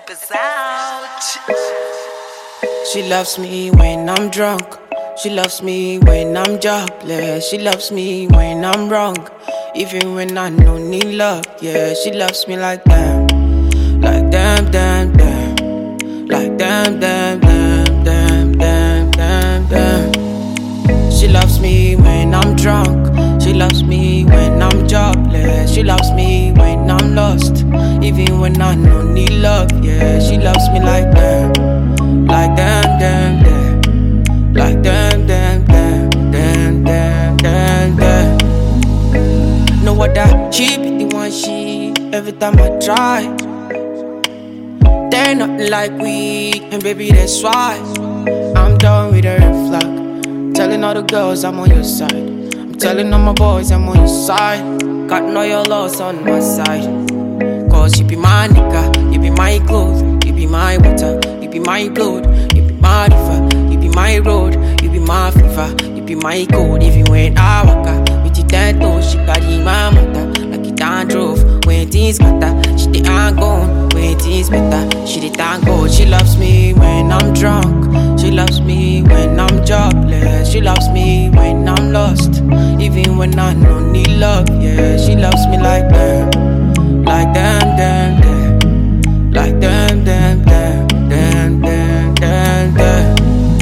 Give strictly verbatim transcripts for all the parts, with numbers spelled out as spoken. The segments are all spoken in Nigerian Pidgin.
Peppers out. She loves me when I'm drunk. She loves me when I'm jobless. She loves me when I'm wrong, even when I don't need love. Yeah, she loves me like damn, like damn, damn, damn, like damn, damn, damn, damn, damn, damn, damn. She loves me when I'm drunk. She loves me when I'm jobless. She loves me when I'm lost, even when I don't need love. Yeah, she loves me like damn, like damn, damn, damn, like damn, damn, damn, damn, damn, damn, damn. Know what that she be the one she every time I try. They're nothing like we, and baby that's why I'm done with the red flag. Telling all the girls I'm on your side. Telling all my boys I'm on your side. Got all your loss on my side. Cause you be my nigga, you be my clothes, you be my water, you be my blood, you be my river, you be my road, you be my fever, you be my code. Even when I walk out with the ten toes, she carry my mother like it done drove. When things matter, she the ain't gone. When things better, she the thank God. She loves me when I'm drunk. She loves me when I'm jobless. She loves me when I'm lost, even when I don't need love. Yeah, she loves me like damn, like damn, damn, damn, like damn, damn, damn, damn, damn, damn, damn.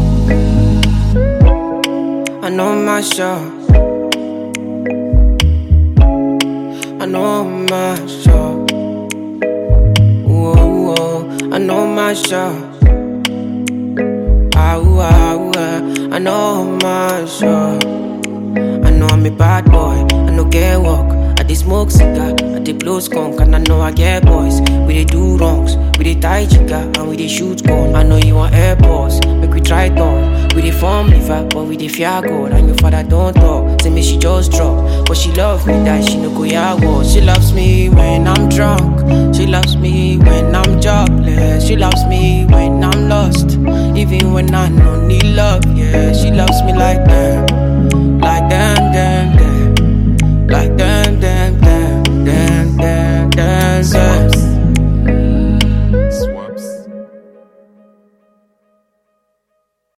I know my show. I know my show. Whoa, whoa. I know my show. Ah, ooh, ah, ooh, ah. I know my show. I know I'm a bad boy. I know get work. I dey smoke cigar. I dey blow skunk. And I know I get boys. We dey do wrongs. We dey tie chica. And we dey shoot gun. I know you want airports. Make we try it on. We dey form liver. But we dey fear God. And your father don't talk. Say me she just drop. But she love me that she no go ya war. She loves me when I'm drunk. She loves me when I'm jobless. She loves me when I'm lost, even when I don't need love. Yeah, she loves me like that,